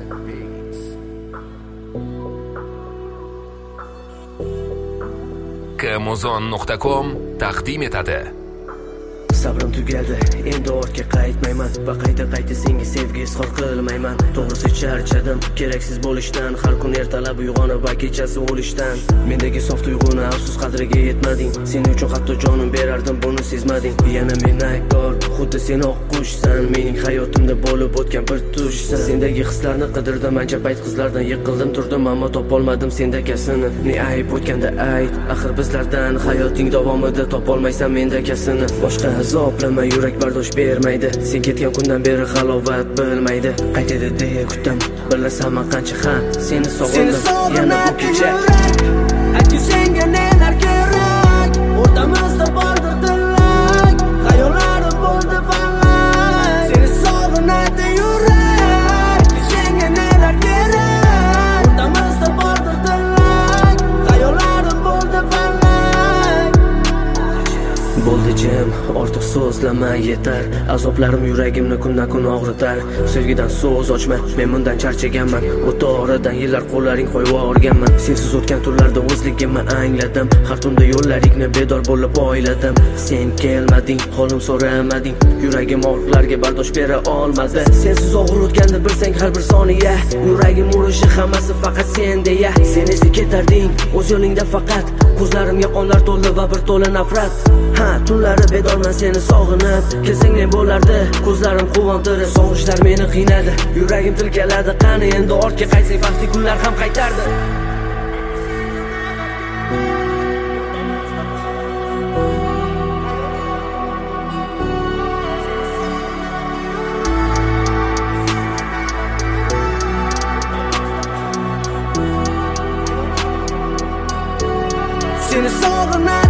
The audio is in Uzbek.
Kmozon.com taqdim etadi. Sabrim tugadi, endi ortga qaytmayman va qayta senga sevgi izhor qilmayman. To'g'risi charchadim keraksiz bo'lishdan, har kun ertalab uyg'onib va kechasi o'lishdan. Mendagi sof tuyg'uni afsus qadriga yetmading. Sening uchun hatto jonim berardim, buni sezmading. Yana men aybdor, xuddi sen oqqushsan, mening hayotimda bo'lib o'tgan bir tushsan. Sendagi hislarni qidirdim, ancha payt qizlardan yiqildim turdim, ammo topolmadim sendakasini. Ne ayb o'tganda ayt, axir bizlardan hayoting davomida topolmaysan mendakasini. Boshqa azoblama, yurak bardosh bermaydi. Sen ketgan kundan beri halovat bilmaydi. Qaytadi deya kutdim, bilasanmi qancha ham seni sog'indim. Yana bu kecha aytki senga nelar kerak, o'rtamizda bordir tilak, xayollarim bo'ldi falak. Seni sog'inadi yurak, aytki senga nelar kerak, o'rtamizda bordir tilak, xayollarim bo'ldi falak. Bo'ldi jim, ortiq so'zlama yetar. Azoblarim yuragimni kundan kun og'ritar. Sevgidan so'z ochma, men bundan charchaganman. O'ta oradan yillar qo'llaring qo'yib o'rganman. Sensiz o'tgan tunlarda o'zligimni angladim. Har tunda yo'llaringni bedor bo'lib o'yladim. Sen kelmading, holim so'ramading. Yuragim og'riqlarga bardosh bera olmadi. Sensiz og'ir o'tganda bilsang har bir soniya, yuragim urishi hammasi faqat sen deya. Sen esa ketarding o'z yo'lingda faqat. Ko'zlarimga qonlar to'ldi va bir to'la nafrat. Ha, tunlari bedorman seni sog'inib. Kelsang ne bo'lardi, ko'zlarim quvontirib. Sog'ishlar meni qiynadi, yuragim tilkaladi. Qani endi ortga qaytsak, baxtli kunlar ham qaytardi. Seni sog'inadi